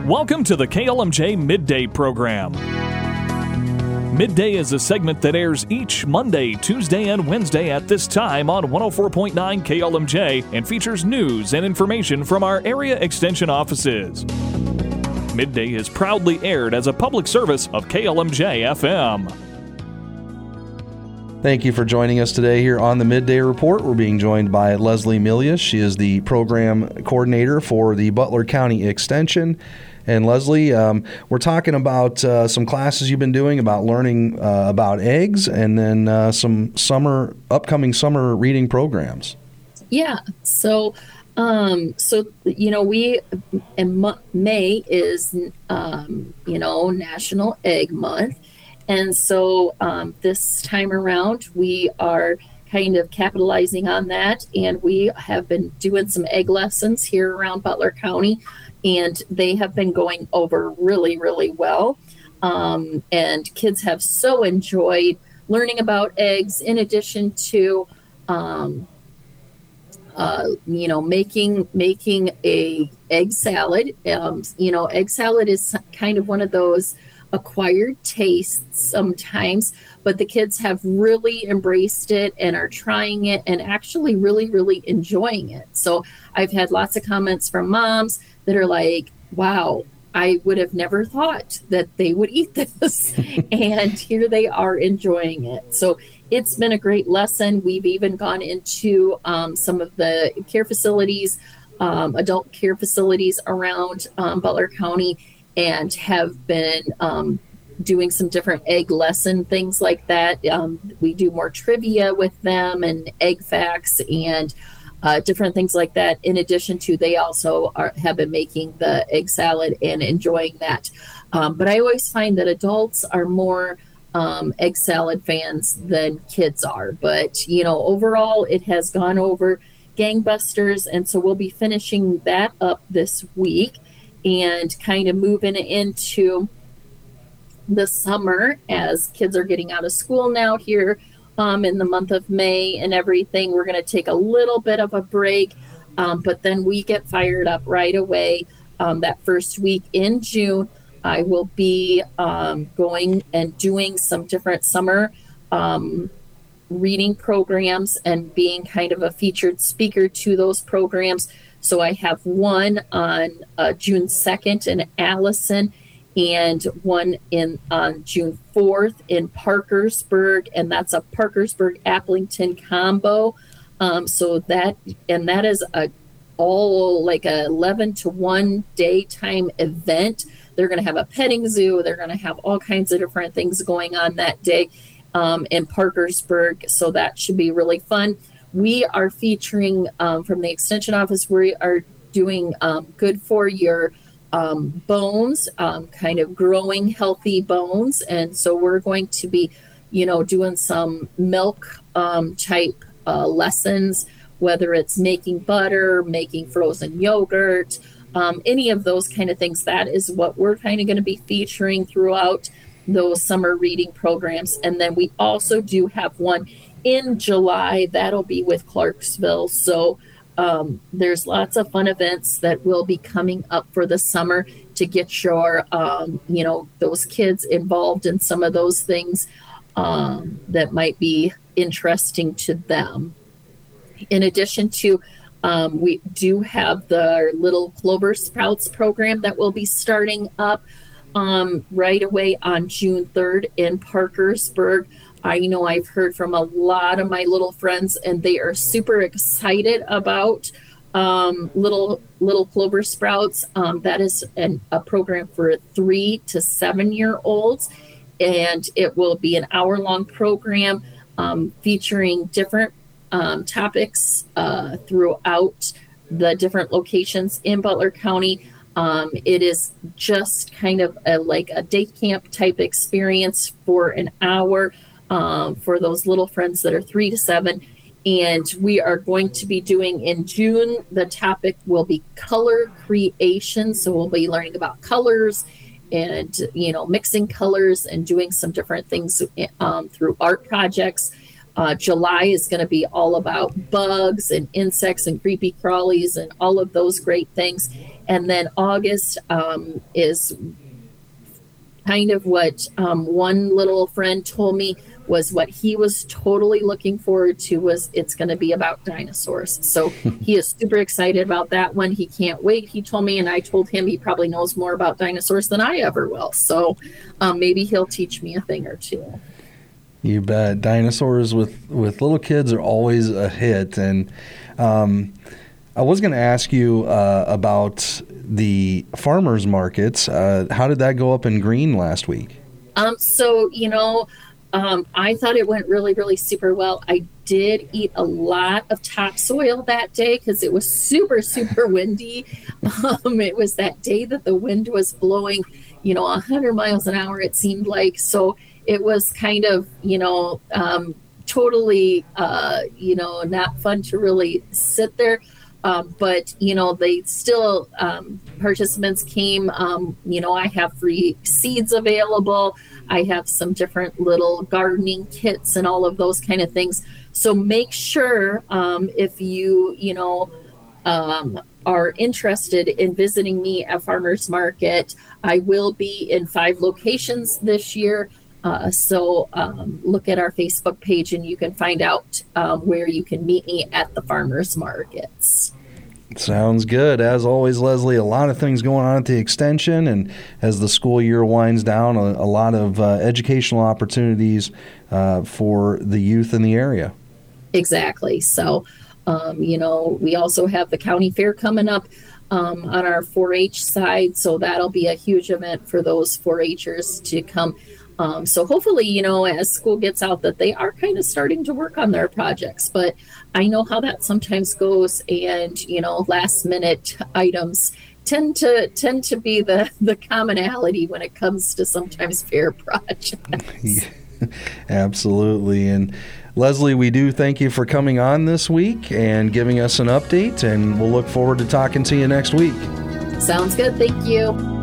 Welcome to the KLMJ Midday Program. Midday is a segment that airs each Monday, Tuesday, and Wednesday at this time on 104.9 KLMJ and features news and information from our area extension offices. Midday is proudly aired as a public service of KLMJ FM. Thank you for joining us today here on the Midday Report. We're being joined by Leslie Milius. She is the program coordinator for the Butler County Extension. And Leslie, we're talking about some classes you've been doing about learning about eggs, and then some upcoming summer reading programs. Yeah. So we in May is National Egg Month, and so this time around we are kind of capitalizing on that, and we have been doing some egg lessons here around Butler County. And they have been going over really, really well. And kids have so enjoyed learning about eggs, in addition to, making a egg salad. Egg salad is kind of one of those acquired tastes sometimes, but the kids have really embraced it and are trying it and actually really, really enjoying it. So I've had lots of comments from moms that are like, wow, I would have never thought that they would eat this. And here they are enjoying it. So it's been a great lesson. We've even gone into some of the care facilities, adult care facilities around Butler County, and have been doing some different egg lesson things like that. We do more trivia with them and egg facts and different things like that. In addition to, they also have been making the egg salad and enjoying that. But I always find that adults are more egg salad fans than kids are. But, overall, it has gone over gangbusters. And so we'll be finishing that up this week and kind of moving into the summer as kids are getting out of school now here in the month of May and everything. We're going to take a little bit of a break, but then we get fired up right away. That first week in June, I will be going and doing some different summer reading programs and being kind of a featured speaker to those programs. So I have one on June 2nd in Allison, and one on June 4th in Parkersburg, and that's a Parkersburg-Applington combo. So that is all like a 11 to 1 daytime event. They're going to have a petting zoo. They're going to have all kinds of different things going on that day in Parkersburg. So that should be really fun. We are featuring from the Extension Office, we are doing good for your bones, kind of growing healthy bones. And so we're going to be, doing some milk type lessons, whether it's making butter, making frozen yogurt, any of those kind of things. That is what we're kind of going to be featuring throughout those summer reading programs. And then we also do have one in July that'll be with Clarksville. So there's lots of fun events that will be coming up for the summer to get your, those kids involved in some of those things that might be interesting to them. In addition to, we do have the Little Clover Sprouts program that will be starting up right away on June 3rd in Parkersburg. I know I've heard from a lot of my little friends, and they are super excited about Little Clover Sprouts. That is a program for 3 to 7 year olds, and it will be an hour-long program featuring different topics throughout the different locations in Butler County. It is just kind of like a day camp type experience for an hour. For those little friends that are 3 to 7. And we are going to be doing in June, the topic will be color creation. So we'll be learning about colors and, mixing colors and doing some different things through art projects. July is going to be all about bugs and insects and creepy crawlies and all of those great things. And then August is kind of what one little friend told me was what he was totally looking forward to, was it's going to be about dinosaurs. So he is super excited about that one. He can't wait, he told me, and I told him he probably knows more about dinosaurs than I ever will. So maybe he'll teach me a thing or two. You bet. Dinosaurs with little kids are always a hit. And I was going to ask you about the farmers markets. How did that go up in Green last week? So, I thought it went really, really super well. I did eat a lot of topsoil that day because it was super, super windy. It was that day that the wind was blowing, 100 miles an hour, it seemed like. So it was kind of, totally, not fun to really sit there. But, they still, participants came, I have free seeds available. I have some different little gardening kits and all of those kind of things. So make sure if you, are interested in visiting me at Farmers Market, I will be in 5 locations this year. So look at our Facebook page and you can find out where you can meet me at the farmers markets. Sounds good. As always, Leslie, a lot of things going on at the extension, and as the school year winds down, a lot of educational opportunities for the youth in the area. Exactly. So, we also have the county fair coming up on our 4-H side. So that'll be a huge event for those 4-Hers to come. So hopefully, as school gets out, that they are kind of starting to work on their projects. But I know how that sometimes goes, and last minute items tend to be the commonality when it comes to sometimes fair projects. Absolutely. And Leslie, we do thank you for coming on this week and giving us an update, and we'll look forward to talking to you next week. Sounds good. Thank you.